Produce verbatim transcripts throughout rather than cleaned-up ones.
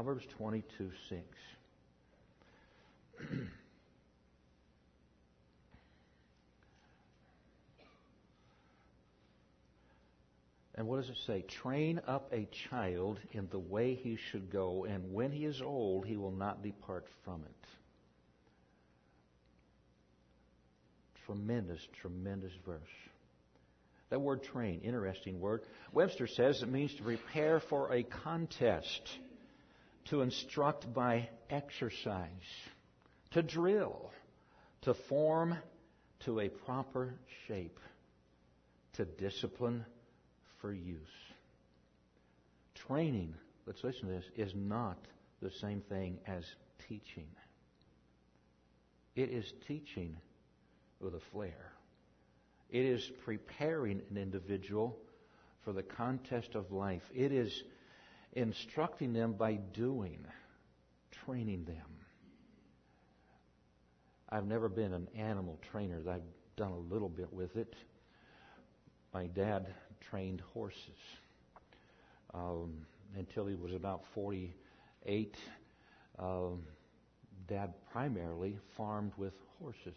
Proverbs twenty-two six. And what does it say? Train up a child in the way he should go, and when he is old, he will not depart from it. Tremendous, tremendous verse. That word train, interesting word. Webster says it means to prepare for a contest, to instruct by exercise, to drill, to form to a proper shape, to discipline for use. Training, let's listen to this, is not the same thing as teaching. It is teaching with a flair. It is preparing an individual for the contest of life. It is instructing them by doing, training them. I've never been an animal trainer. I've done a little bit with it. My dad trained horses um, until he was about forty-eight. Um, Dad primarily farmed with horses.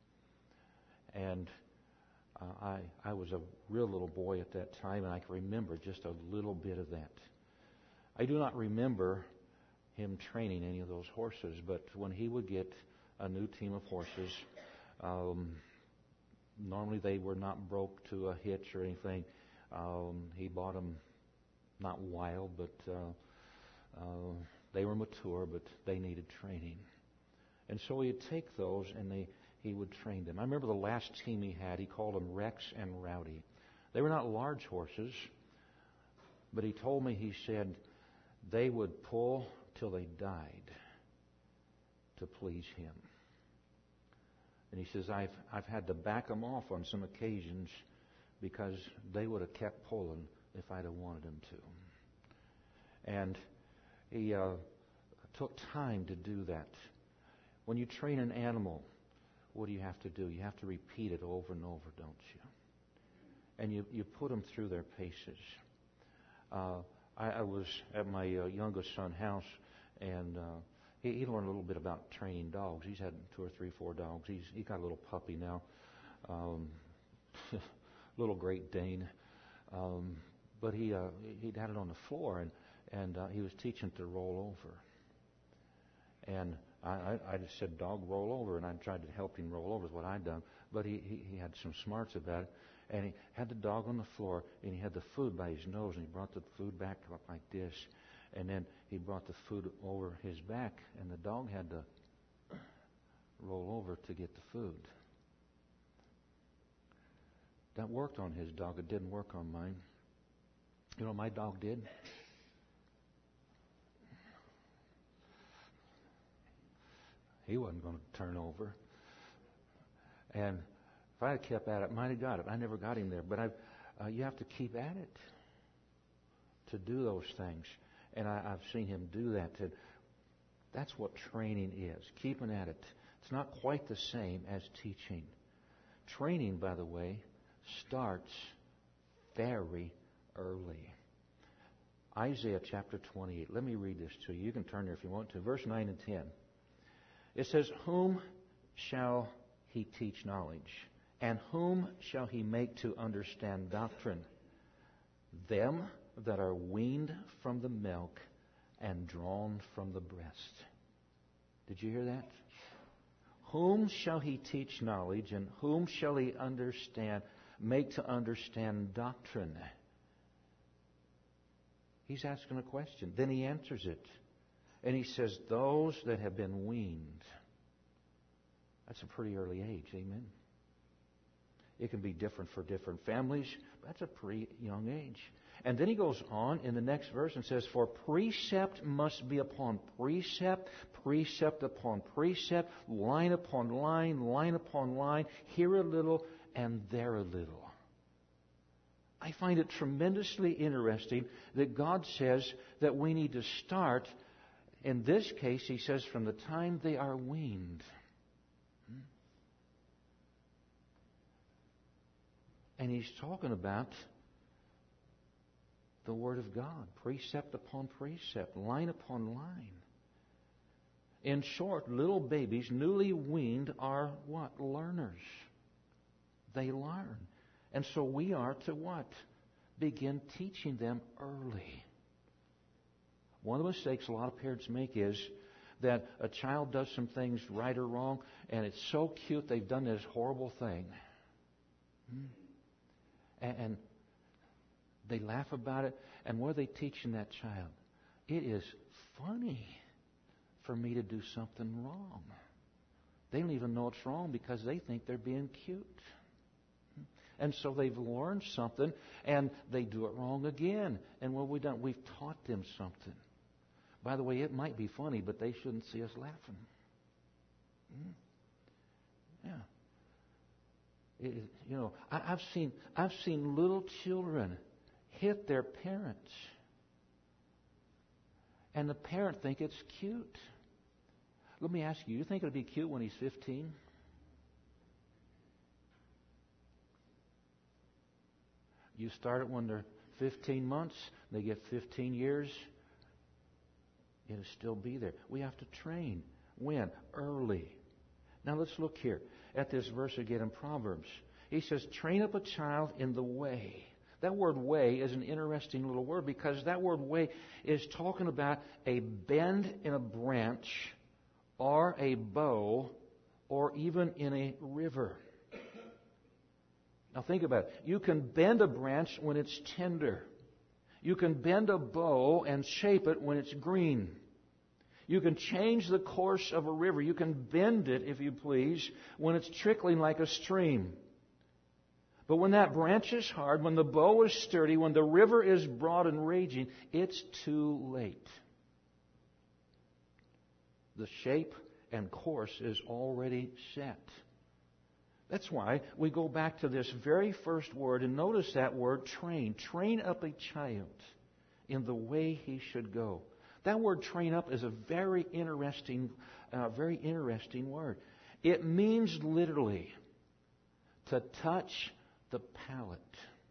And uh, I, I was a real little boy at that time, and I can remember just a little bit of that. I do not remember him training any of those horses, but when he would get a new team of horses, um, normally they were not broke to a hitch or anything. Um, he bought them not wild, but uh, uh, they were mature, but they needed training. And so he'd take those and they, he would train them. I remember the last team he had, he called them Rex and Rowdy. They were not large horses, but he told me, he said, they would pull till they died to please him. And he says, I've I've had to back them off on some occasions because they would have kept pulling if I'd have wanted them to. And he uh, took time to do that. When you train an animal, what do you have to do? You have to repeat it over and over, don't you? And you, you put them through their paces. Uh, I, I was at my uh, youngest son's house, and uh, He, he learned a little bit about training dogs. He's had two or three, four dogs. He's he got a little puppy now, um, little Great Dane. Um, but he uh, he'd had it on the floor, and and uh, he was teaching it to roll over. And I, I, I just said, "Dog, roll over," and I tried to help him roll over. Is what I'd done. But he, he he had some smarts about it, and he had the dog on the floor, and he had the food by his nose, and he brought the food back up like this. And then he brought the food over his back, and the dog had to roll over to get the food. That worked on his dog. It didn't work on mine. You know what my dog did? He wasn't going to turn over. And if I had kept at it, I might have got it. I never got him there. But I've, uh, you have to keep at it to do those things. And I, I've seen him do that. To, that's what training is, keeping at it. It's not quite the same as teaching. Training, by the way, starts very early. Isaiah chapter twenty-eight. Let me read this to you. You can turn there if you want to. Verse nine and ten. It says, "Whom shall he teach knowledge? And whom shall he make to understand doctrine? Them that are weaned from the milk and drawn from the breast." Did you hear that? Whom shall he teach knowledge, and whom shall he understand, make to understand doctrine? He's asking a question. Then he answers it. And he says, those that have been weaned. That's a pretty early age, amen? It can be different for different families, but that's a pretty young age. And then he goes on in the next verse and says, "For precept must be upon precept, precept upon precept, line upon line, line upon line, here a little and there a little." I find it tremendously interesting that God says that we need to start, in this case, he says, from the time they are weaned. Hmm? And he's talking about the Word of God, precept upon precept, line upon line. In short, little babies, newly weaned, are what? Learners. They learn. And so we are to what? Begin teaching them early. One of the mistakes a lot of parents make is that a child does some things right or wrong, and it's so cute they've done this horrible thing. And they laugh about it, and what are they teaching that child? It is funny for me to do something wrong. They don't even know it's wrong because they think they're being cute. And so they've learned something, and they do it wrong again. And what have we done? We've taught them something. By the way, it might be funny, but they shouldn't see us laughing. Yeah. It, you know, I, I've seen I've seen little children hit their parents, and the parent think it's cute. Let me ask you: you think it'll be cute when he's fifteen? You start it when they're fifteen months. They get fifteen years. It'll still be there. We have to train. When? Early. Now let's look here at this verse again in Proverbs. He says, train up a child in the way. That word way is an interesting little word because that word way is talking about a bend in a branch or a bow or even in a river. Now think about it. You can bend a branch when it's tender. You can bend a bow and shape it when it's green. You can change the course of a river. You can bend it, if you please, when it's trickling like a stream. But when that branch is hard, when the bow is sturdy, when the river is broad and raging, it's too late. The shape and course is already set. That's why we go back to this very first word, and notice that word, train. Train up a child in the way he should go. That word train up is a very interesting, uh, very interesting word. It means literally to touch the palate.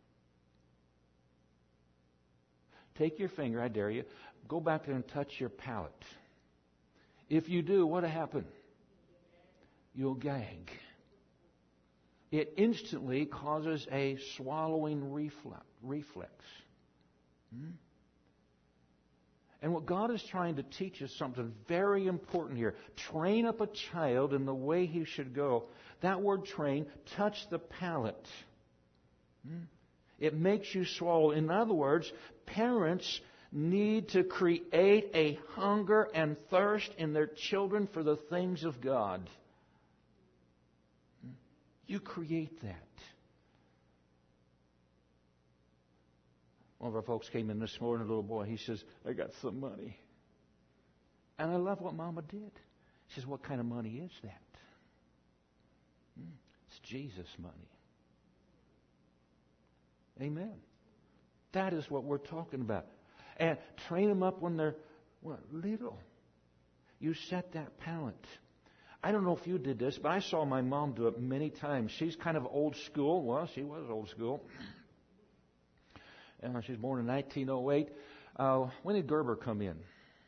Take your finger, I dare you, go back there and touch your palate. If you do, what'll happen? You'll gag. It instantly causes a swallowing reflex. reflex. Hmm? And what God is trying to teach us something very important here. Train up a child in the way he should go. That word train, touch the palate. Hmm? It makes you swallow. In other words, parents need to create a hunger and thirst in their children for the things of God. You create that. One of our folks came in this morning, a little boy. He says, I got some money. And I love what Mama did. She says, what kind of money is that? Hmm, it's Jesus money. Amen. That is what we're talking about. And train them up when they're what, little. You set that palate. I don't know if you did this, but I saw my mom do it many times. She's kind of old school. Well, she was old school. Uh, she was born in nineteen oh eight. Uh, when did Gerber come in?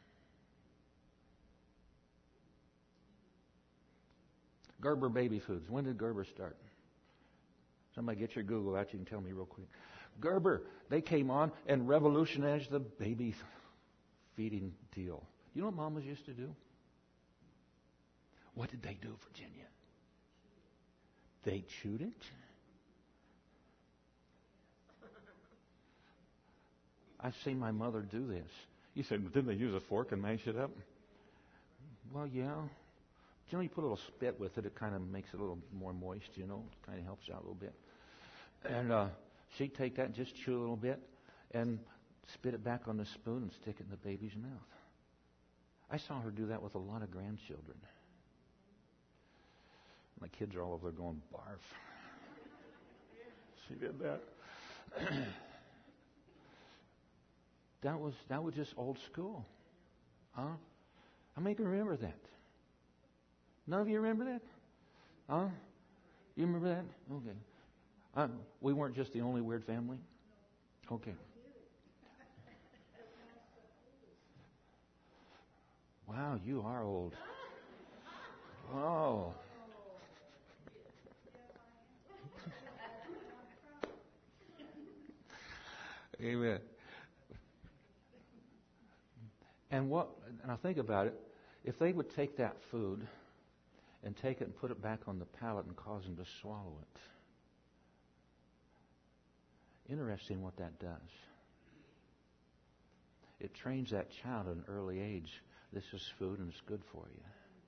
Gerber Baby Foods. When did Gerber start? Somebody get your Google out. You can tell me real quick. Gerber, they came on and revolutionized the baby feeding deal. You know what mamas used to do? What did they do, Virginia? They chewed it. I've seen my mother do this. You said, didn't they use a fork and mash it up? Well, yeah. You know, you put a little spit with it. It kind of makes it a little more moist, you know. Kind of helps out a little bit. And uh, she'd take that and just chew a little bit and spit it back on the spoon and stick it in the baby's mouth. I saw her do that with a lot of grandchildren. My kids are all over there going, barf. She did that. That was that was just old school. Huh? I make her remember that. None of you remember that? Huh? You remember that? Okay. Uh, we weren't just the only weird family? Okay. Wow, you are old. Oh. Amen. And what, and I think about it, if they would take that food and take it and put it back on the palate and cause them to swallow it. Interesting what that does. It trains that child at an early age. This is food and it's good for you.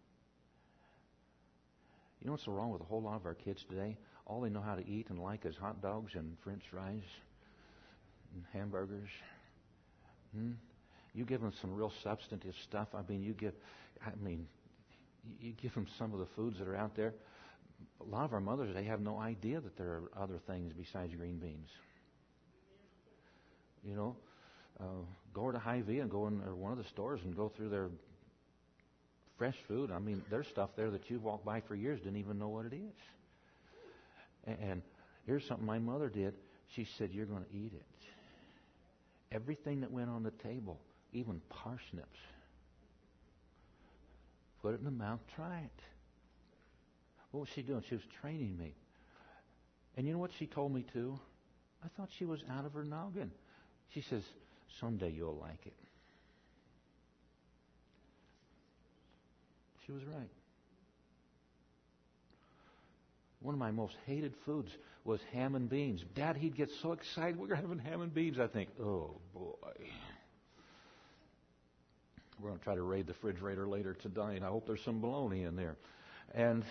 You know what's so wrong with a whole lot of our kids today? All they know how to eat and like is hot dogs and French fries and hamburgers. Hmm? You give them some real substantive stuff. I mean, you give, I mean, you give them some of the foods that are out there. A lot of our mothers, they have no idea that there are other things besides green beans. You know, uh, go to Hy-Vee and go in or one of the stores and go through their fresh food. I mean, there's stuff there that you've walked by for years didn't even know what it is. And, and here's something my mother did. She said, "You're going to eat it." Everything that went on the table, even parsnips. Put it in the mouth, try it. What was she doing? She was training me. And you know what she told me too? I thought she was out of her noggin. She says, "Someday you'll like it." She was right. One of my most hated foods was ham and beans. Dad, he'd get so excited. We're having ham and beans. I think, oh boy. We're going to try to raid the refrigerator later tonight. I hope there's some bologna in there. And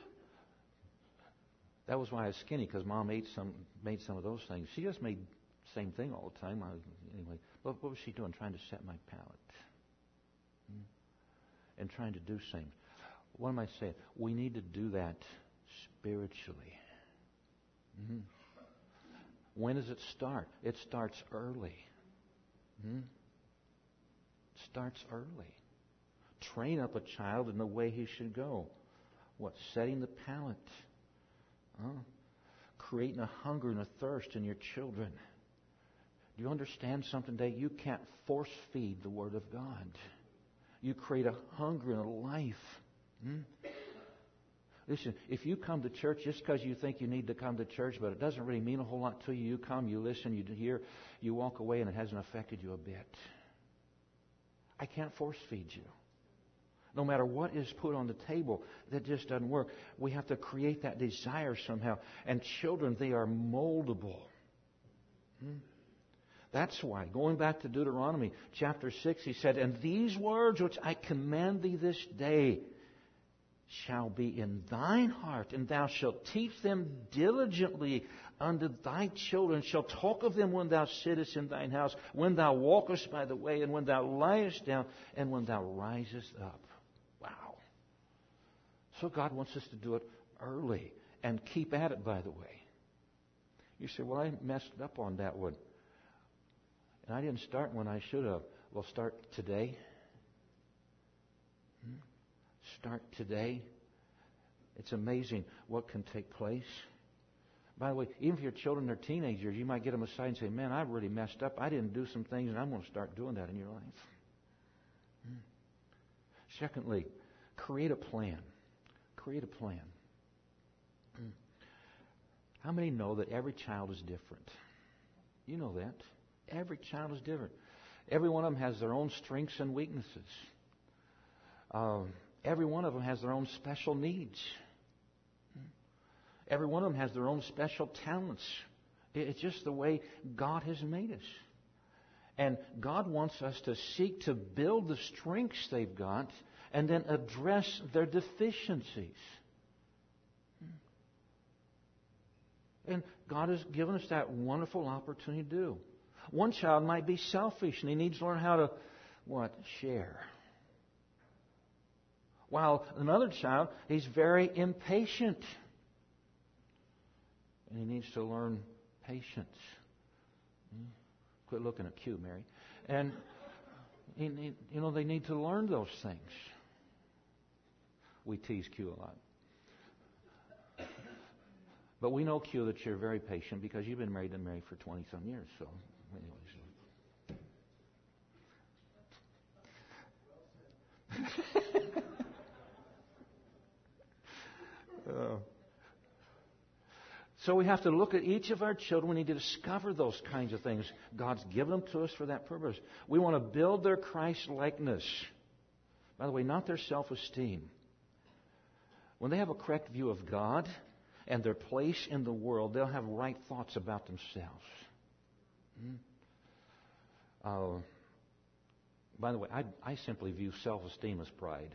that was why I was skinny, because Mom ate some, made some of those things. She just made the same thing all the time. I, anyway, what, what was she doing? Trying to set my palate. Hmm? And trying to do things. What am I saying? We need to do that spiritually. Hmm? When does it start? It starts early. Hmm? Starts early. Train up a child in the way he should go. What? Setting the palate. Huh? Creating a hunger and a thirst in your children. Do you understand something today? You can't force feed the Word of God. You create a hunger and a life. Hmm? Listen, if you come to church just because you think you need to come to church, but it doesn't really mean a whole lot to you, you come, you listen, you hear, you walk away, and it hasn't affected you a bit. I can't force feed you. No matter what is put on the table, that just doesn't work. We have to create that desire somehow. And children, they are moldable. Hmm? That's why, going back to Deuteronomy chapter six, he said, "And these words which I command thee this day shall be in thine heart, and thou shalt teach them diligently unto thy children, shalt talk of them when thou sittest in thine house, when thou walkest by the way, and when thou liest down, and when thou risest up." Wow. So God wants us to do it early and keep at it, by the way. You say, "Well, I messed up on that one. And I didn't start when I should have." Well, start today. Hmm? Start today. It's amazing what can take place. By the way, even if your children are teenagers, you might get them aside and say, "Man, I really messed up. I didn't do some things, and I'm going to start doing that in your life." Hmm. Secondly, create a plan. Create a plan. Hmm. How many know that every child is different? You know that. Every child is different. Every one of them has their own strengths and weaknesses. Um, every one of them has their own special needs. Every one of them has their own special talents. It's just the way God has made us. And God wants us to seek to build the strengths they've got and then address their deficiencies. And God has given us that wonderful opportunity to do. One child might be selfish and he needs to learn how to, what? Share. While another child, he's very impatient. And he needs to learn patience. Quit looking at Q, Mary. And, he, he, you know, they need to learn those things. We tease Q a lot. But we know, Q, that you're very patient because you've been married to Mary for twenty-some years. So, anyways. uh, so we have to look at each of our children. We need to discover those kinds of things. God's given them to us for that purpose. We want to build their Christ-likeness. By the way, not their self-esteem. When they have a correct view of God and their place in the world, they'll have right thoughts about themselves. Hmm? Uh, by the way, I, I simply view self-esteem as pride.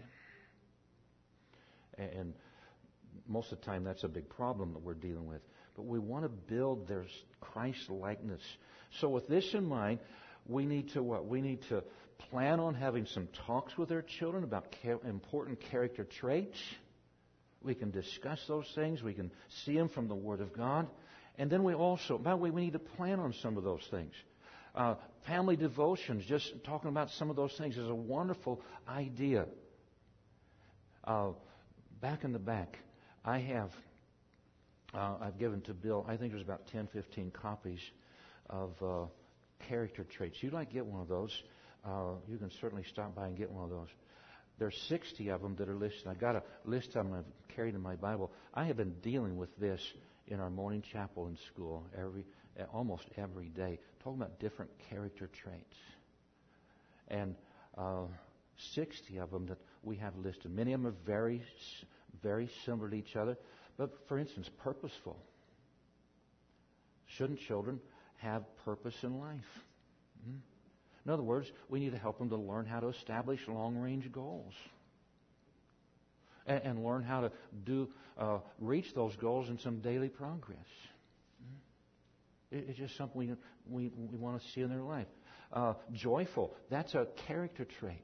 And most of the time, that's a big problem that we're dealing with. But we want to build their Christ-likeness. So with this in mind, we need to what? We need to plan on having some talks with our children about ca- important character traits. We can discuss those things. We can see them from the Word of God. And then we also, by the way, we need to plan on some of those things. Uh, family devotions, just talking about some of those things, is a wonderful idea. Uh, back in the back, I have, uh, I've given to Bill, I think there's about ten, fifteen copies of uh, character traits. You'd like to get one of those, uh, you can certainly stop by and get one of those. There's sixty of them that are listed. I got a list of them I've carried in my Bible. I have been dealing with this in our morning chapel in school every, almost every day, talking about different character traits. And uh, sixty of them that we have listed. Many of them are very, very similar to each other. But for instance, purposeful. Shouldn't children have purpose in life? Hmm? In other words, we need to help them to learn how to establish long-range goals and, and learn how to do uh, reach those goals in some daily progress. It, it's just something we, we, we want to see in their life. Uh, joyful, that's a character trait.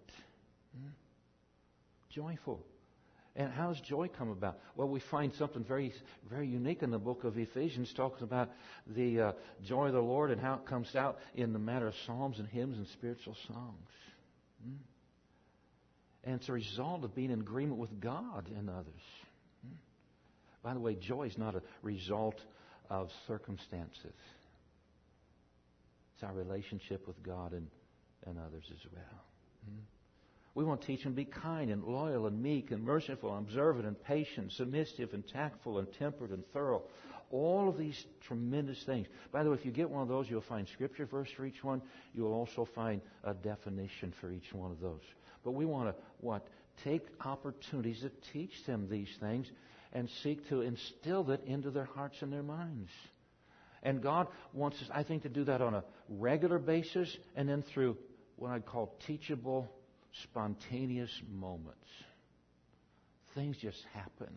Joyful. And how does joy come about? Well, we find something very, very unique in the book of Ephesians, talking about the uh, joy of the Lord and how it comes out in the matter of psalms and hymns and spiritual songs. Hmm? And it's a result of being in agreement with God and others. Hmm? By the way, joy is not a result of circumstances. It's our relationship with God and, and others as well. Hmm? We want to teach them to be kind and loyal and meek and merciful and observant and patient, submissive and tactful and temperate and thorough. All of these tremendous things. By the way, if you get one of those, you'll find scripture verse for each one. You'll also find a definition for each one of those. But we want to, what? Take opportunities to teach them these things and seek to instill that into their hearts and their minds. And God wants us, I think, to do that on a regular basis and then through what I'd call teachable, spontaneous moments. Things just happen.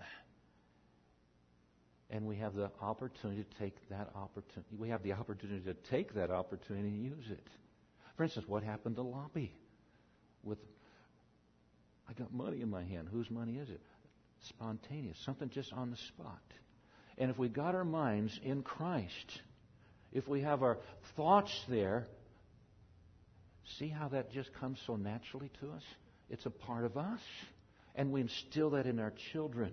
And we have the opportunity to take that opportunity. We have the opportunity to take that opportunity and use it. For instance, what happened to Lobby? With, I got money in my hand. Whose money is it? Spontaneous. Something just on the spot. And if we got our minds in Christ, if we have our thoughts there, see how that just comes so naturally to us? It's a part of us. And we instill that in our children.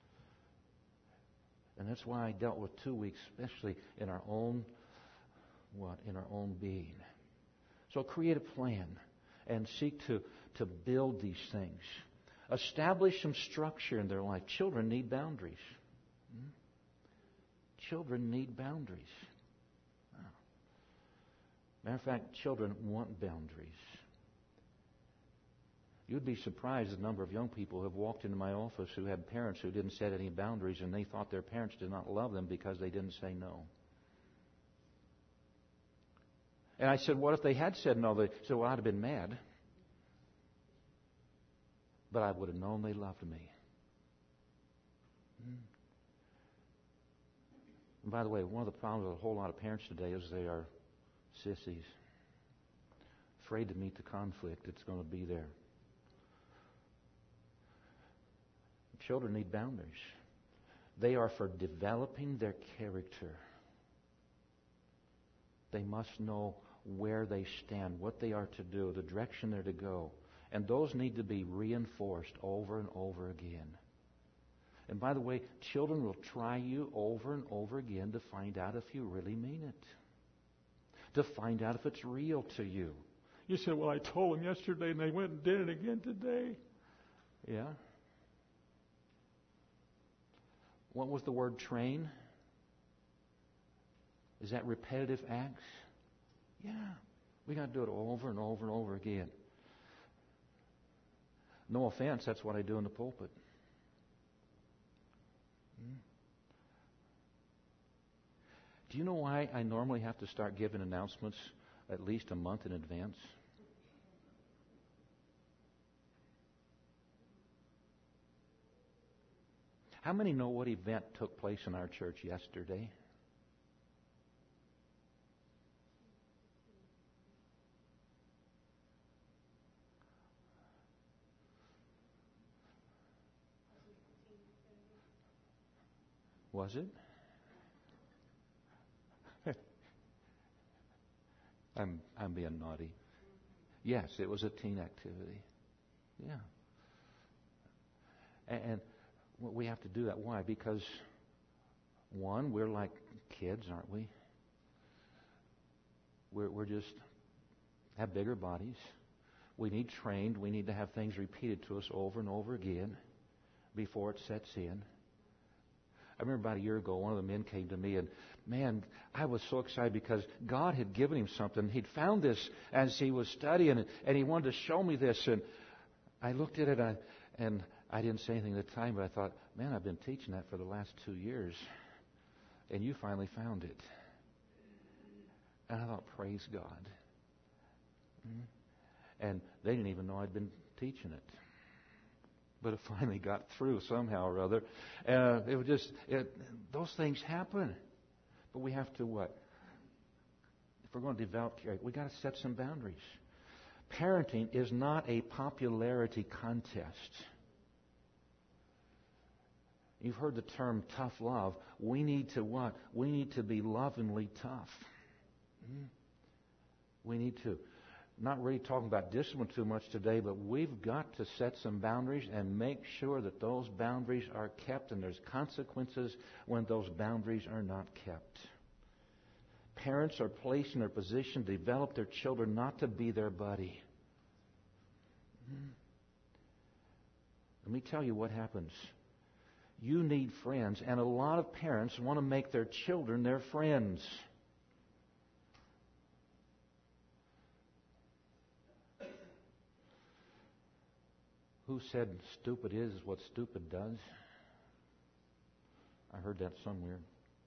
And that's why I dealt with two weeks, especially in our own, what? In our own being. So create a plan and seek to, to build these things. Establish some structure in their life. Children need boundaries. Hmm? Children need boundaries. Matter of fact, children want boundaries. You'd be surprised at the number of young people who have walked into my office who had parents who didn't set any boundaries, and they thought their parents did not love them because they didn't say no. And I said, what if they had said no? They said, well, I'd have been mad. But I would have known they loved me. Hmm. And by the way, one of the problems with a whole lot of parents today is they are sissies, afraid to meet the conflict that's going to be there. Children need boundaries. They are for developing their character. They must know where they stand, what they are to do, the direction they're to go. And those need to be reinforced over and over again. And by the way, children will try you over and over again to find out if you really mean it. To find out if it's real to you. You say, well, I told them yesterday and they went and did it again today. Yeah. What was the word train? Is that repetitive acts? Yeah. We got to do it over and over and over again. No offense, that's what I do in the pulpit. Hmm. Do you know why I normally have to start giving announcements at least a month in advance? How many know what event took place in our church yesterday? Was it? I'm I'm being naughty. Yes, it was a teen activity. Yeah. And, and we have to do that. Why? Because, one, we're like kids, aren't we? We're we're just have bigger bodies. We need trained. We need to have things repeated to us over and over again before it sets in. I remember about a year ago, one of the men came to me, and man, I was so excited because God had given him something. He'd found this as he was studying, and he wanted to show me this. And I looked at it, and I, and I didn't say anything at the time, but I thought, man, I've been teaching that for the last two years, and you finally found it. And I thought, praise God. And they didn't even know I'd been teaching it. But it finally got through somehow or other. Uh, it was just, it, those things happen. But we have to what? If we're going to develop character, we've got to set some boundaries. Parenting is not a popularity contest. You've heard the term tough love. We need to what? We need to be lovingly tough. We need to. Not really talking about discipline too much today, but we've got to set some boundaries and make sure that those boundaries are kept, and there's consequences when those boundaries are not kept. Parents are placed in their position to develop their children not to be their buddy. Let me tell you what happens. You need friends, and a lot of parents want to make their children their friends. Who said stupid is what stupid does? I heard that somewhere.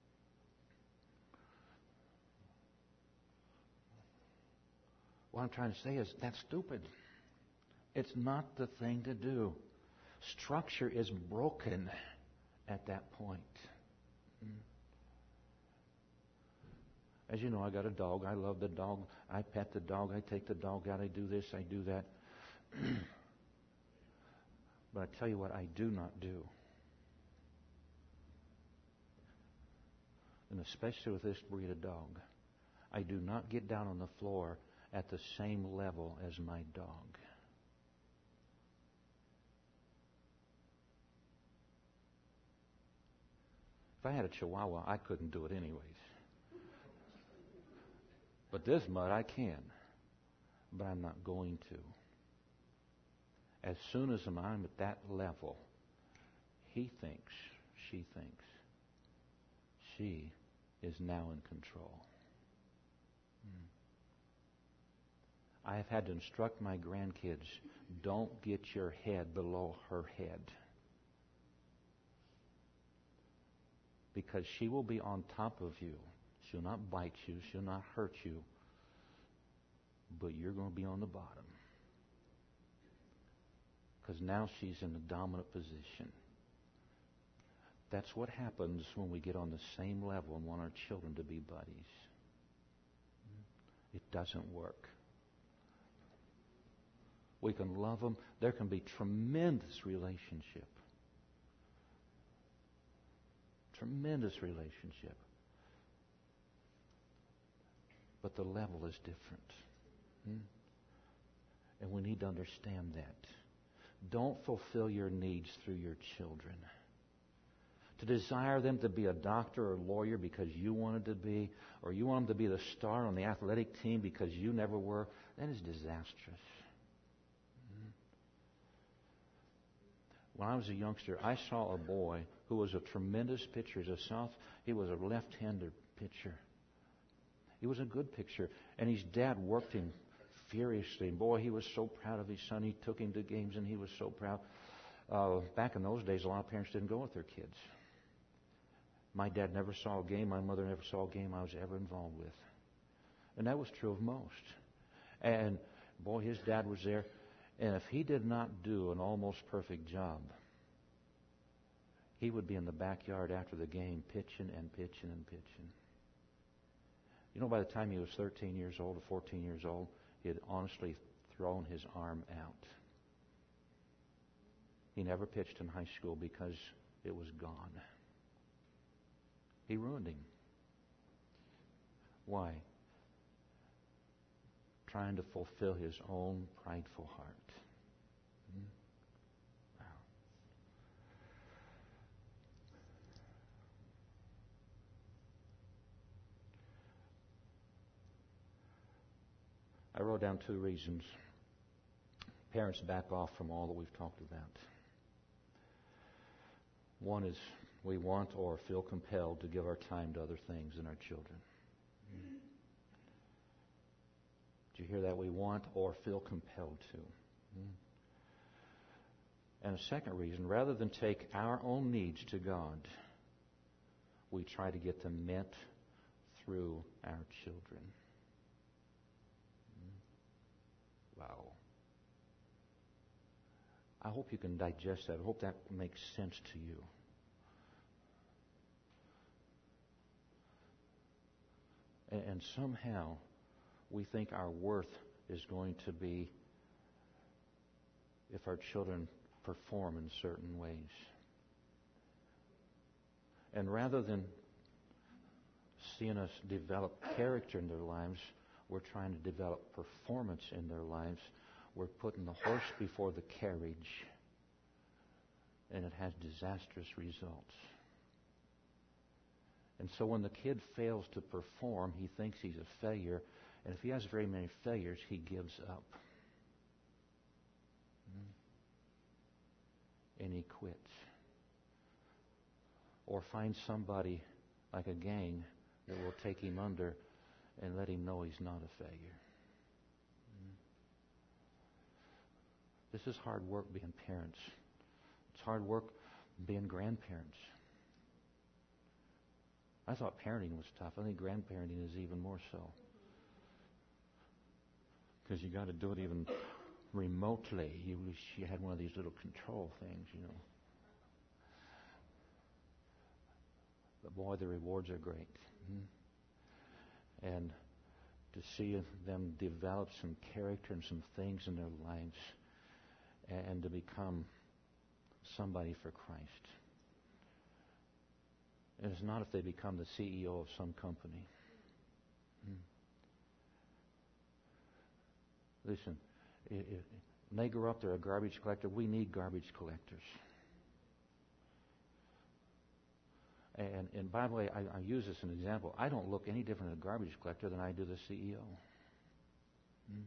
What I'm trying to say is that's stupid. It's not the thing to do. Structure is broken at that point. As you know, I got a dog. I love the dog. I pet the dog. I take the dog out. I do this. I do that. But I tell you what I do not do. And especially with this breed of dog, I do not get down on the floor at the same level as my dog. If I had a Chihuahua, I couldn't do it anyways. But this mutt, I can. But I'm not going to. As soon as I'm at that level, he thinks, she thinks, she is now in control. I have had to instruct my grandkids, don't get your head below her head. Because she will be on top of you. She'll not bite you. She'll not hurt you. But you're going to be on the bottom. Because now she's in the dominant position. That's what happens when we get on the same level and want our children to be buddies. It doesn't work. We can love them. There can be tremendous relationship. Tremendous relationship. But the level is different. Hmm? And we need to understand that. Don't fulfill your needs through your children. To desire them to be a doctor or a lawyer because you wanted to be, or you want them to be the star on the athletic team because you never were, that is disastrous. when I was a youngster, I saw a boy who was a tremendous pitcher. As a South, he was a left-handed pitcher. He was a good pitcher, and his dad worked him furiously. And boy, he was so proud of his son. He took him to games, and he was so proud. Uh, back in those days, a lot of parents didn't go with their kids. My dad never saw a game. My mother never saw a game I was ever involved with. And that was true of most. And boy, his dad was there. And if he did not do an almost perfect job, he would be in the backyard after the game pitching and pitching and pitching. You know, by the time he was thirteen years old or fourteen years old, he had honestly thrown his arm out. He never pitched in high school because it was gone. He ruined him. Why? Trying to fulfill his own prideful heart. Hmm? Wow. I wrote down two reasons parents back off from all that we've talked about. One is we want or feel compelled to give our time to other things than our children. Hmm. Did you hear that? We want or feel compelled to. Hmm. And a second reason, rather than take our own needs to God, we try to get them met through our children. Hmm. Wow. I hope you can digest that. I hope that makes sense to you. And, and somehow we think our worth is going to be if our children perform in certain ways. And rather than seeing us develop character in their lives, we're trying to develop performance in their lives. We're putting the horse before the carriage, and it has disastrous results. And so when the kid fails to perform, he thinks he's a failure, and if he has very many failures, he gives up. And he quits. Or finds somebody like a gang that will take him under and let him know he's not a failure. This is hard work being parents. It's hard work being grandparents. I thought parenting was tough. I think grandparenting is even more so. Because you got to do it even remotely. You wish you had one of these little control things, you know. But boy, the rewards are great. Mm-hmm. And to see them develop some character and some things in their lives, and to become somebody for Christ. And it's not if they become the C E O of some company. Hmm. Listen, if they grow up, they're a garbage collector. We need garbage collectors. And, and by the way, I, I use this as an example. I don't look any different as a garbage collector than I do the C E O. Hmm.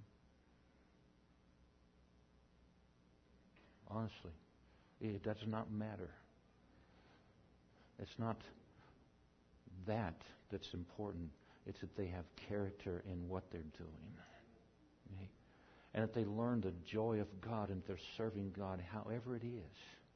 Honestly, it does not matter. It's not that that's important. It's that they have character in what they're doing. Okay? And that they learn the joy of God and they're serving God however it is.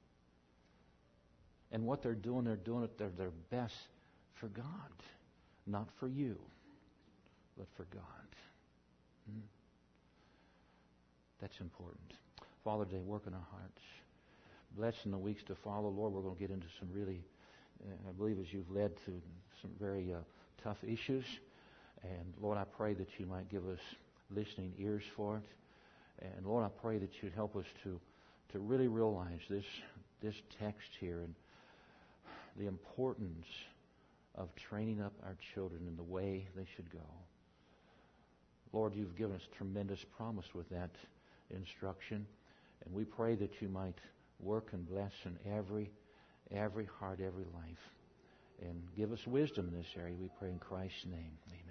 And what they're doing, they're doing it their, their best for God. Not for you, but for God. Hmm? That's important. Father, today, work in our hearts. Bless in the weeks to follow. Lord, we're going to get into some really, uh, I believe as you've led to some very uh, tough issues. And Lord, I pray that you might give us listening ears for it. And Lord, I pray that you'd help us to, to really realize this, this text here and the importance of training up our children in the way they should go. Lord, you've given us tremendous promise with that instruction. And we pray that you might work and bless in every, every heart, every life. And give us wisdom in this area. We pray in Christ's name. Amen.